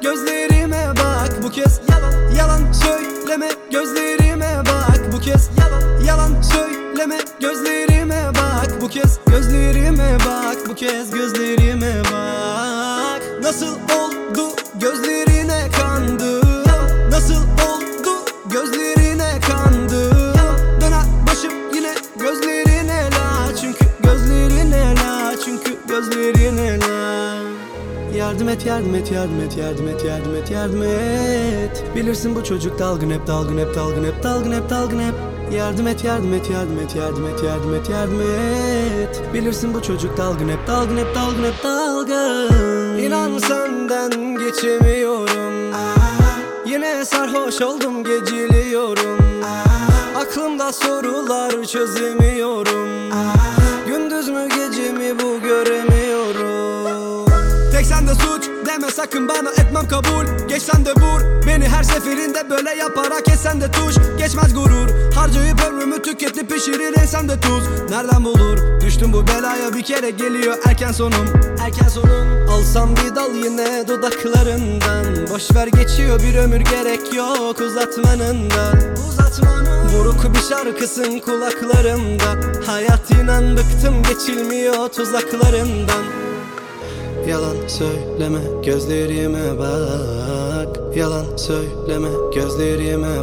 gözlerime bak. Bu kez yalan söyleme, gözlerime bak. Bu kez yalan söyleme, gözlerime bak. Bu kez gözlerime bak, bu kez gözlerime bak. Nasıl oldu gözlerine kandım? Nasıl oldu gözlerine kandım? Döner başım yine gözlerine la. Çünkü gözlerine la, çünkü gözlerine la. Yardım et, yardım et, yardım et, yardım et, yardım et, yardım et. Bilirsin bu çocuk dalgın hep, dalgın hep, dalgın hep, dalgın hep, dalgın hep. Yardım et, yardım et, yardım et, yardım et, yardım et, yardım et. Bilirsin bu çocuk dalgın hep, dalgın hep, dalgın hep, dalgın. İnan senden geçemiyorum. Yine sarhoş oldum, geciliyorum. Aklımda sorular çözemiyorum. Gündüz mü gece mi bu göremiyorum. Tek sende suç deme sakın bana, etmem kabul. Geçsen de vur beni her seferinde, böyle yaparak etsen de tuş. Geçmez gurur, harcayıp ömrümü tüketip pişirir insan de tuz. Nereden bulur, düştüm bu belaya, bir kere geliyor erken sonum. Erken sonum. Alsam bir dal yine dudaklarından. Boşver geçiyor bir ömür, gerek yok uzatmanın da. Buruk bir şarkısın kulaklarımda. Hayat inan bıktım, geçilmiyor tuzaklarından. Yalan söyleme, gözlerime bak. Yalan söyleme, gözlerime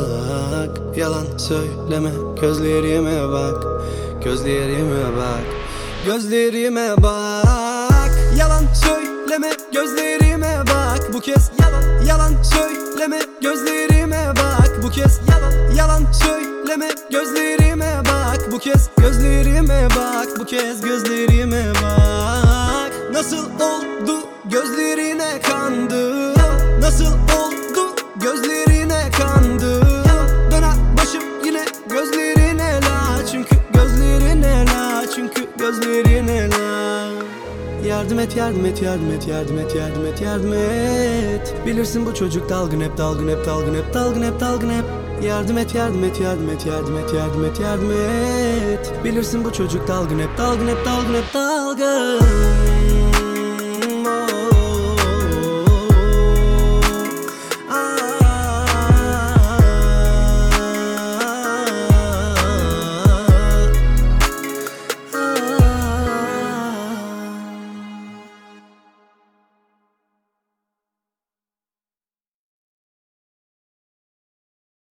bak. Yalan söyleme, gözlerime bak. Gözlerime bak, gözlerime bak. Yalan söyleme, gözlerime bak. Bu kez yalan söyleme, gözlerime bak. Bu kez yalan söyleme, gözlerime bak. Bu kez gözlerime bak, bu kez gözlerime bak. Nasıl oldu gözlerine kandım? Nasıl oldu gözlerine kandım? Döner başım yine gözlerine la. Çünkü gözlerine la, çünkü gözlerine la. Yardım et, yardım et, yardım et, yardım et, yardım et, yardım et. Bilirsin bu çocuk dalgın hep, dalgın hep, dalgın hep, dalgın hep, dalgın hep. Yardım et, yardım et, yardım et, yardım et, yardım et, yardım et. Bilirsin bu çocuk dalgın hep, dalgın hep, dalgın hep, dalgın.